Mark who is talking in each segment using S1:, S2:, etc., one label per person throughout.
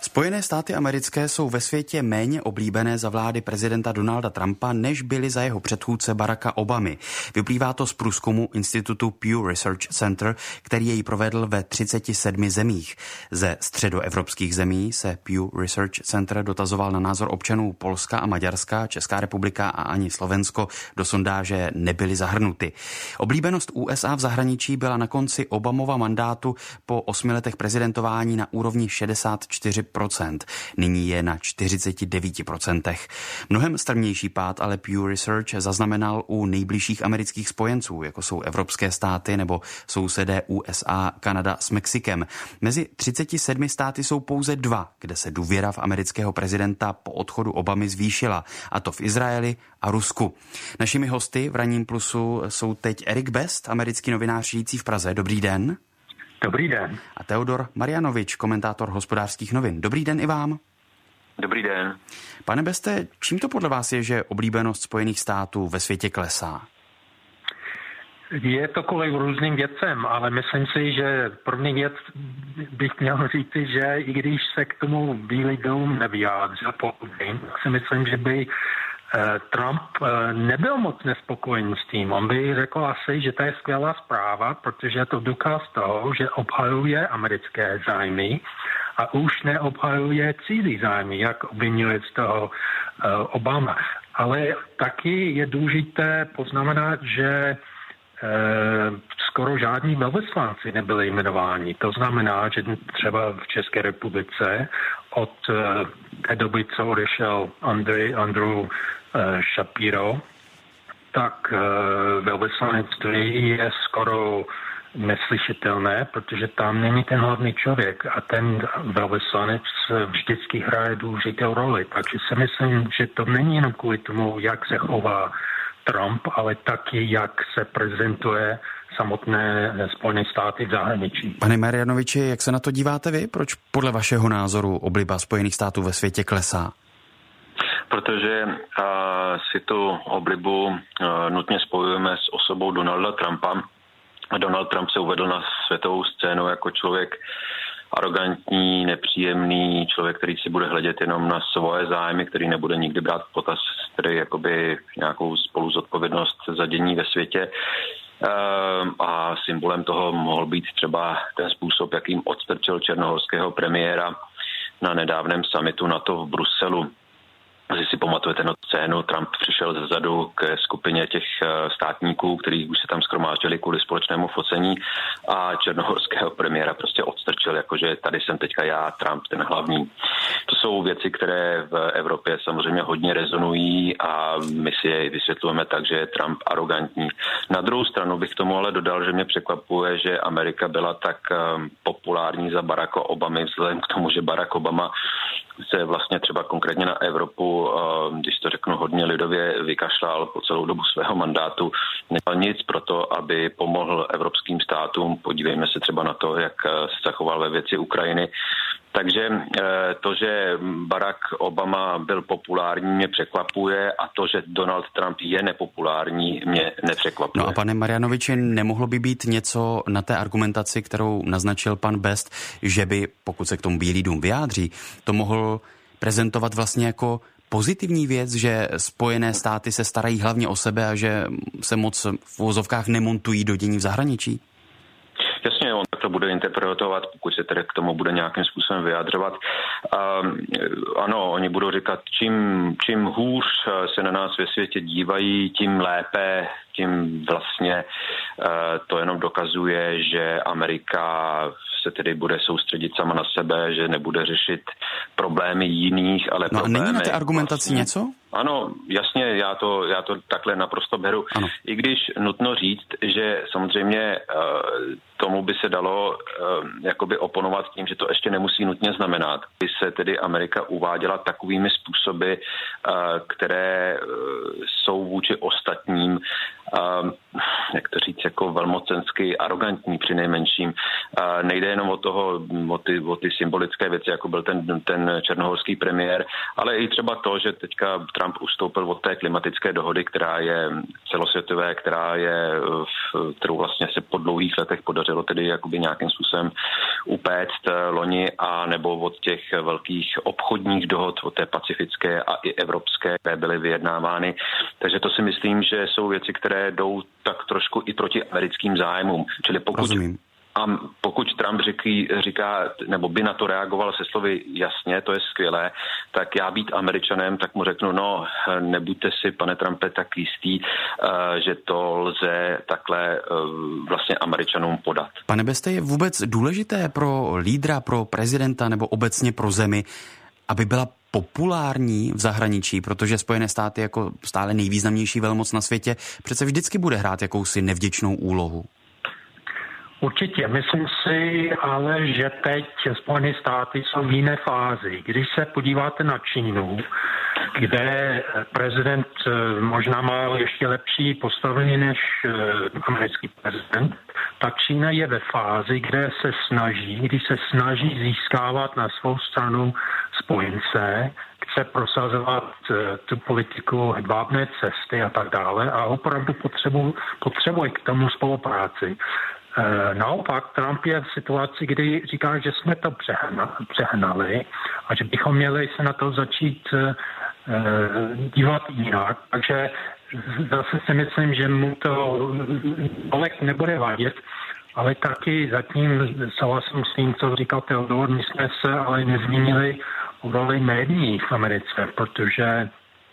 S1: Spojené státy americké jsou ve světě méně oblíbené za vlády prezidenta Donalda Trumpa, než byly za jeho předchůdce Baracka Obamy. Vyplývá to z průzkumu institutu Pew Research Center, který jej provedl ve 37 zemích. Ze středoevropských zemí se Pew Research Center dotazoval na názor občanů Polska a Maďarska, Česká republika a ani Slovensko do sondáže nebyly zahrnuty. Oblíbenost USA v zahraničí byla na konci Obamova mandátu po 8 letech prezidentování na úrovni 64%. Nyní je na 49%. Mnohem strmější pád ale Pew Research zaznamenal u nejbližších amerických spojenců, jako jsou evropské státy nebo sousedé USA, Kanada s Mexikem. Mezi 37 státy jsou pouze 2, kde se důvěra v amerického prezidenta po odchodu Obamy zvýšila, a to v Izraeli a Rusku. Našimi hosty v Ranním plusu jsou teď Erik Best, americký novinář žijící v Praze. Dobrý den.
S2: Dobrý den.
S1: A Teodor Marianovič, komentátor Hospodářských novin. Dobrý den i vám.
S3: Dobrý den.
S1: Pane Beste, čím to podle vás je, že oblíbenost Spojených států ve světě klesá?
S2: Je to kvůli různým věcem, ale myslím si, že první věc bych měl říci, že i když se k tomu Bílý dům nevyjádřil, pokud vím, tak si myslím, že by Trump nebyl moc nespokojený s tím. On by řekl asi, že to je skvělá zpráva, protože je to důkaz toho, že obhajuje americké zájmy a už neobhajuje cizí zájmy, jak obvinuje z toho Obama. Ale taky je důležité poznamenat, že skoro žádní velvyslanci nebyli jmenováni. To znamená, že třeba v České republice od té doby, co odešel Andrew Shapiro, tak velvyslanectví je skoro neslyšitelné, protože tam není ten hlavní člověk a ten velvyslanec vždycky hraje důležitou roli. Takže si myslím, že to není jenom kvůli tomu, jak se chová Trump, ale taky, jak se prezentuje samotné Spojené státy v zahraničí.
S1: Pane Marianoviči, jak se na to díváte vy? Proč podle vašeho názoru obliba Spojených států ve světě klesá?
S3: Protože si tu oblibu nutně spojujeme s osobou Donalda Trumpa. Donald Trump se uvedl na světovou scénu jako člověk arrogantní, nepříjemný, člověk, který si bude hledět jenom na svoje zájmy, který nebude nikdy brát v potaz tedy jakoby nějakou spoluzodpovědnost za dění ve světě. A symbolem toho mohl být třeba ten způsob, jakým odstrčil černohorského premiéra na nedávném summitu NATO v Bruselu. Když si pamatujete na scénu, Trump přišel zezadu k skupině těch státníků, kteří už se tam shromáždili kvůli společnému focení a černohorského premiéra prostě odstrčil, jakože tady jsem teďka já, Trump, ten hlavní. To jsou věci, které v Evropě samozřejmě hodně rezonují a my si je vysvětlujeme tak, že je Trump arrogantní. Na druhou stranu bych tomu ale dodal, že mě překvapuje, že Amerika byla tak populární za Baracka Obamy, vzhledem k tomu, že Barack Obama se vlastně třeba konkrétně na Evropu, když to řeknu hodně lidově, vykašlal po celou dobu svého mandátu. Neměl nic pro to, aby pomohl evropským státům. Podívejme se třeba na to, jak se zachoval ve věci Ukrajiny. Takže to, že Barack Obama byl populární, mě překvapuje a to, že Donald Trump je nepopulární, mě nepřekvapuje.
S1: No a pane Marianoviči, nemohlo by být něco na té argumentaci, kterou naznačil pan Best, že by, pokud se k tomu Bílý dům vyjádří, to mohl prezentovat vlastně jako pozitivní věc, že Spojené státy se starají hlavně o sebe a že se moc v uvozovkách nemontují do dění v zahraničí?
S3: Jasně, on to bude interpretovat, pokud se tedy k tomu bude nějakým způsobem vyjadřovat. Ano, oni budou říkat, čím hůř se na nás ve světě dívají, tím lépe, tím vlastně to jenom dokazuje, že Amerika se tedy bude soustředit sama na sebe, že nebude řešit problémy jiných, ale problémy...
S1: No a není na té argumentaci
S3: vlastně
S1: něco?
S3: Ano, jasně, já to takhle naprosto beru. Ano. I když nutno říct, že samozřejmě tomu by se dalo jakoby oponovat tím, že to ještě nemusí nutně znamenat. By se tedy Amerika uváděla takovými způsoby, které jsou vůči ostatním jak to říct, jako velmocensky arrogantní při nejmenším. Nejde jenom o ty symbolické věci, jako byl ten černohorský premiér, ale i třeba to, že teďka Trump ustoupil od té klimatické dohody, která je celosvětové, kterou vlastně se po dlouhých letech podařilo tedy jakoby nějakým způsobem upéct loni, a nebo od těch velkých obchodních dohod, od té pacifické a i evropské, které byly vyjednávány. Takže to si myslím, že jsou věci, které jdou tak trošku i proti americkým zájmům. Čili pokud Trump říká, nebo by na to reagoval se slovy jasně, to je skvělé, tak já být Američanem, tak mu řeknu, nebuďte si, pane Trumpe, tak jistý, že to lze takhle vlastně Američanům podat.
S1: Pane Beste, je vůbec důležité pro lídra, pro prezidenta nebo obecně pro zemi, aby byla populární v zahraničí, protože Spojené státy jako stále nejvýznamnější velmoc na světě přece vždycky bude hrát jakousi nevděčnou úlohu?
S2: Určitě, myslím si ale, že teď Spojené státy jsou v jiné fázi. Když se podíváte na Čínu, kde prezident možná má ještě lepší postavení než americký prezident, tak Čína je ve fázi, když se snaží získávat na svou stranu spojence, chce prosazovat tu politiku hedvábné cesty a tak dále a opravdu potřebuje k tomu spolupráci. Naopak Trump je v situaci, kdy říká, že jsme to přehnali a že bychom měli se na to začít dívat jinak. Takže zase si myslím, že mu to tolik nebude vadit, ale taky zatím souhlasím s tím, co říkal Teodor, my jsme se ale nezmínili o roli médií v Americe, protože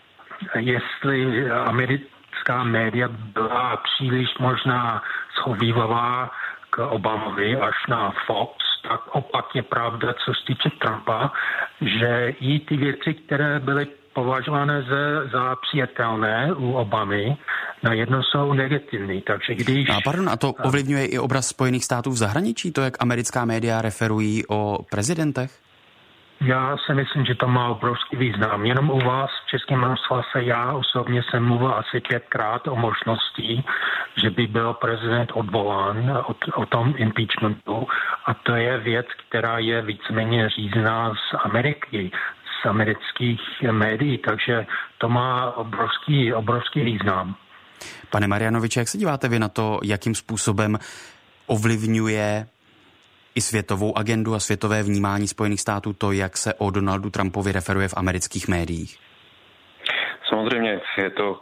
S2: jestli americká média byla příliš možná schovívavá k Obamovi až na Fox, tak opak je pravda, co se týče Trumpa, že i ty věci, které byly považované za přijatelné u Obamy, najednou jsou negativní. Takže když...
S1: A to ovlivňuje i obraz Spojených států v zahraničí, to, jak americká média referují o prezidentech?
S2: Já si myslím, že to má obrovský význam. Jenom u vás v Českém rozhlase já osobně jsem mluvil asi 5krát o možnosti, že by byl prezident odvolán o tom impeachmentu, a to je věc, která je víceméně řízená z Ameriky, z amerických médií, takže to má obrovský význam.
S1: Pane Marianoviče, jak se díváte vy na to, jakým způsobem ovlivňuje i světovou agendu a světové vnímání Spojených států to, jak se o Donaldu Trumpovi referuje v amerických médiích?
S3: Samozřejmě je to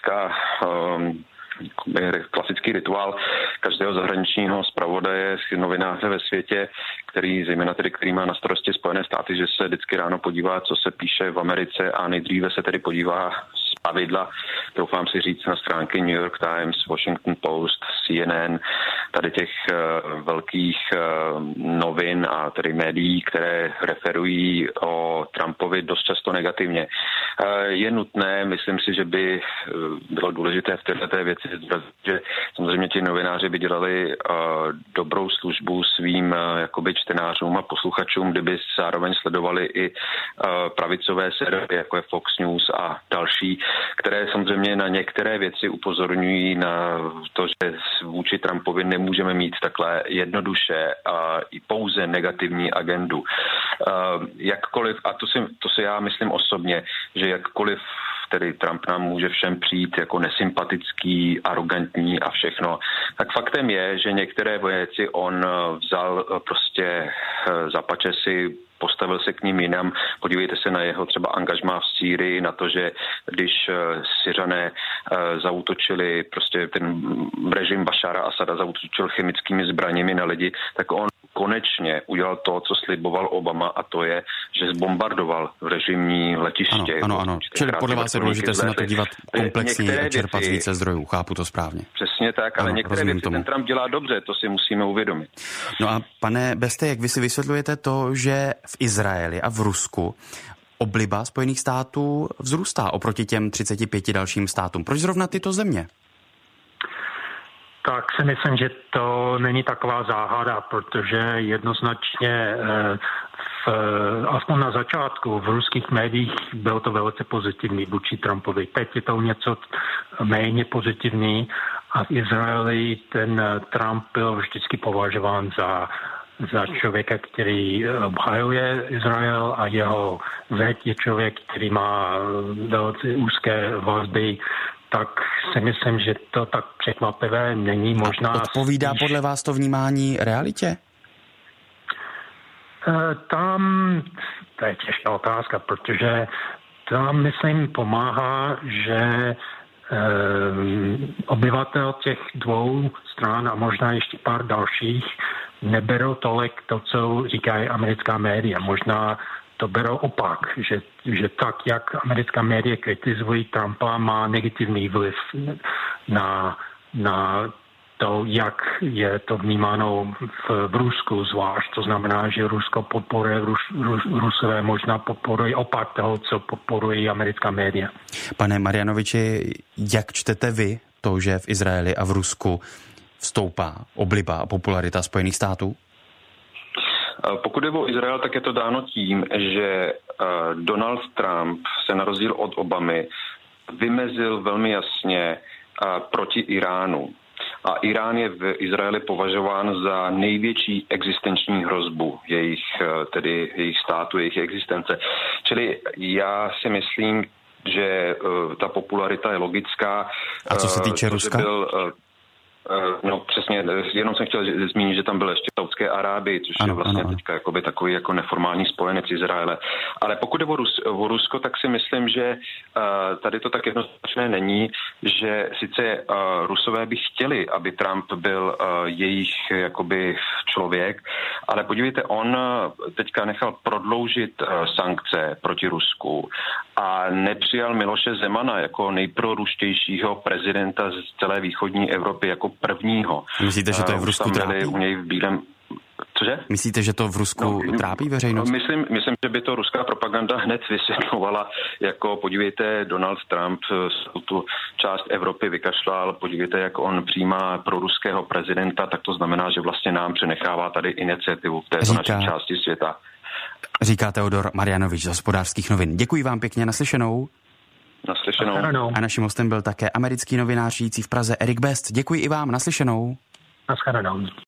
S3: klasický rituál každého zahraničního zpravodaje, novináře ve světě, který má na starosti Spojené státy, že se vždycky ráno podívá, co se píše v Americe, a nejdříve se tedy podívá zpravidla, doufám si říct, na stránky New York Times, Washington Post, CNN, tady těch velkých novin a tedy médií, které referují o Trumpovi dost často negativně. Je nutné, myslím si, že by bylo důležité v této věci zdůraznit, že samozřejmě ti novináři by dělali dobrou službu svým jakoby čtenářům a posluchačům, kdyby zároveň sledovali i pravicové servery, jako je Fox News a další, které samozřejmě na některé věci upozorňují na to, že vůči Trumpovi nemůžeme mít takhle jednoduše a i pouze negativní agendu. Jakkoliv, a to si já myslím osobně, že jakkoliv tedy Trump nám může všem přijít jako nesympatický, arrogantní a všechno, tak faktem je, že některé věci on vzal prostě za pače si, postavil se k ním jinam. Podívejte se na jeho třeba angažmá v Sýrii, na to, že když Syřané zaútočili, prostě ten režim Bašára Asada zaútočil chemickými zbraněmi na lidi, tak on konečně udělal to, co sliboval Obama, a to je, že zbombardoval režimní letiště.
S1: Ano. Čili podle vás je důležité se na to dívat komplexně a čerpat více zdrojů. Chápu to správně.
S3: Přesně tak, ale některé věci ten Trump dělá dobře, to si musíme uvědomit.
S1: No a pane Beste, jak vy si vysvětlujete to, že v Izraeli a v Rusku obliba Spojených států vzrůstá oproti těm 35 dalším státům? Proč zrovna tyto země?
S2: Tak si myslím, že to není taková záhada, protože jednoznačně aspoň na začátku v ruských médiích bylo to velice pozitivní vůči Trumpovi. Teď je to něco méně pozitivní A v Izraeli ten Trump byl vždycky považován za člověka, který obhajuje Izrael a jeho zeď je člověk, který má velice úzké vazby, tak si myslím, že to tak překvapivé není možná.
S1: A odpovídá podle vás to vnímání realitě?
S2: Tam, to je těžká otázka, protože tam, myslím, pomáhá, že obyvatel těch dvou stran a možná ještě pár dalších neberou tolik to, co říkají americká média. Možná to berou opak, že tak, jak americká média kritizují Trumpa, má negativní vliv na to, jak je to vnímáno v Rusku zvlášť. To znamená, že Rusko podporuje, Rusové možná podporují opak toho, co podporují americká média.
S1: Pane Marjanoviči, jak čtete vy to, že v Izraeli a v Rusku vstoupá obliba a popularita Spojených států?
S3: Pokud je o Izrael, tak je to dáno tím, že Donald Trump se na rozdíl od Obamy vymezil velmi jasně proti Iránu. A Irán je v Izraeli považován za největší existenční hrozbu jejich státu, jejich existence. Čili já si myslím, že ta popularita je logická.
S1: A co se týče Ruska?
S3: No přesně, jenom jsem chtěl zmínit, že tam byl ještě Saudské Arábii, což je vlastně teďka jakoby takový jako neformální spojenec Izraele. Ale pokud je o Rusko, tak si myslím, že tady to tak jednoznačné není, že sice Rusové by chtěli, aby Trump byl jejich jakoby člověk, ale podívejte, on teďka nechal prodloužit sankce proti Rusku a nepřijal Miloše Zemana jako nejproruštějšího prezidenta z celé východní Evropy jako prvního.
S1: Myslíte, že to je v Rusku trápí?
S3: U něj v bílém... Cože?
S1: Myslíte, že to v Rusku trápí veřejnost?
S3: Myslím, že by to ruská propaganda hned vysvětlovala, jako podívejte, Donald Trump tu část Evropy vykašlal, podívejte, jak on přijímá pro ruského prezidenta, tak to znamená, že vlastně nám přenechává tady iniciativu v této naší části světa.
S1: Říká Teodor Marjanovič z Hospodářských novin. Děkuji vám pěkně, naslyšenou.
S3: Naslyšenou.
S1: A naším hostem byl také americký novinář žijící v Praze Erik Best. Děkuji i vám, naslyšenou.
S2: Naschledanou.